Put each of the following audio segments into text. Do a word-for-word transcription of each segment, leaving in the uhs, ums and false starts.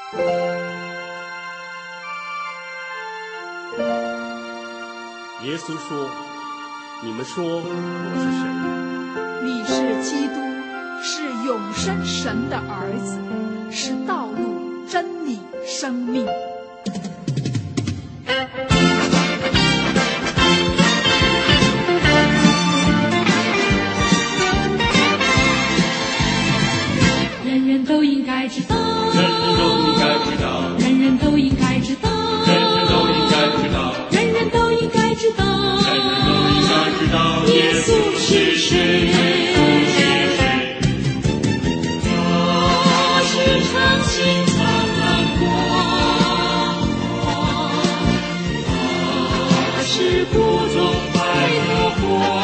耶稣说：“你们说我是谁？ 你是基督，是永生神的儿子，是道路、真理、生命。” 人人都应该知道， 人人都应该知道， 人人都应该知道， 人人都应该知道， 人人都应该知道， 人人都应该知道，耶稣是谁？ 他是长青灿烂光芒，他是谷中百合花。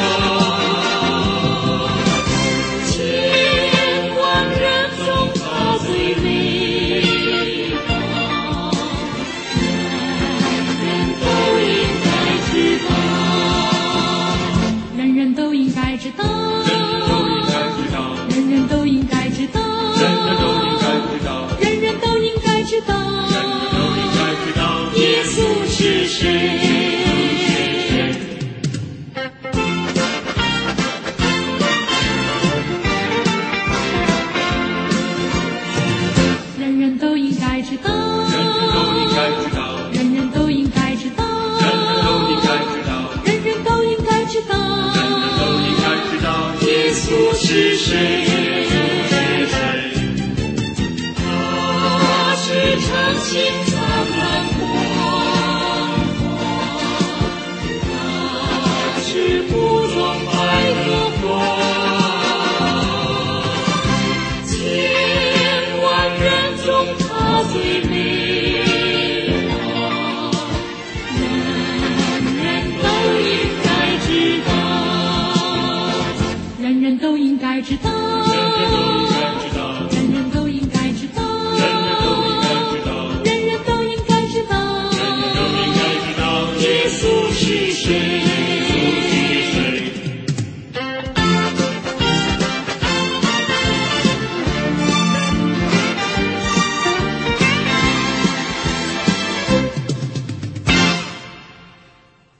知道，人人都应该知道， 人人都应该知道， 人人都应该知道， 人人都应该知道， 耶稣是谁？人人都应该知道，人人都应该知道， 人人都应该知道， 人人都应该知道， 人人都应该知道， 耶稣是谁？他是长青灿烂光芒，他是谷中百合花。千万人中他最美好，人人都应该知道，人人都应该知道。